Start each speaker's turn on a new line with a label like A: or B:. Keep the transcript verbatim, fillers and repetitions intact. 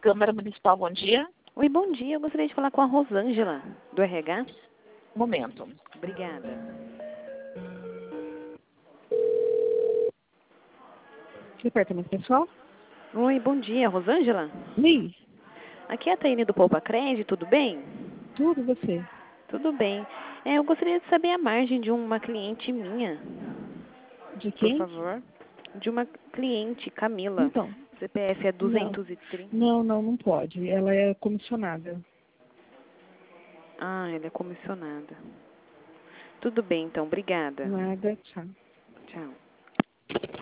A: Câmara Municipal, bom dia.
B: Oi, bom dia. Eu gostaria de falar com a Rosângela, do R H.
A: Um momento.
B: Obrigada.
C: Departamento pessoal?
B: Oi, bom dia. Rosângela?
C: Sim.
B: Aqui é a Taine do Poupa Crédito, tudo bem?
C: Tudo, você?
B: Tudo bem. É, eu gostaria de saber a margem de uma cliente minha.
C: De
B: Por
C: quem?
B: favor. De uma cliente, Camila.
C: Então.
B: C P F é
C: Não.
B: duzentos e trinta.
C: Não, não, não pode. Ela é comissionada.
B: Ah, ela é comissionada. Tudo bem, então. Obrigada.
C: Nada, tchau.
B: Tchau.